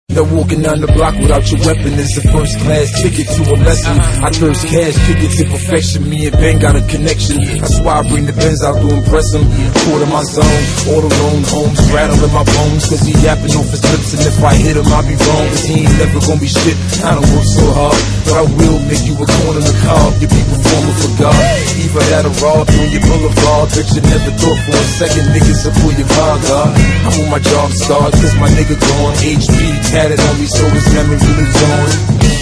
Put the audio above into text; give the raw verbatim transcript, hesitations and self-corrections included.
That walking down the block without your weapon is a first class ticket to a lesson. I thirst cash, kick it to perfection. Me and Ben got a connection. That's why I bring the Benz out to impress him. Quarter my zone, all alone, homes rattling my bones. Cause he yapping off his lips, and if I hit him, I'll be wrong. Cause he ain't never gonna be shit. I don't work so hard, but I will make you a corner in the car. You be performing for God. Either that or raw through your boulevard. Bitch, you never thought for a second niggas will pull your car, God. I'm on my job start, cause my nigga gone. H P tatted on me, so his memory lives on.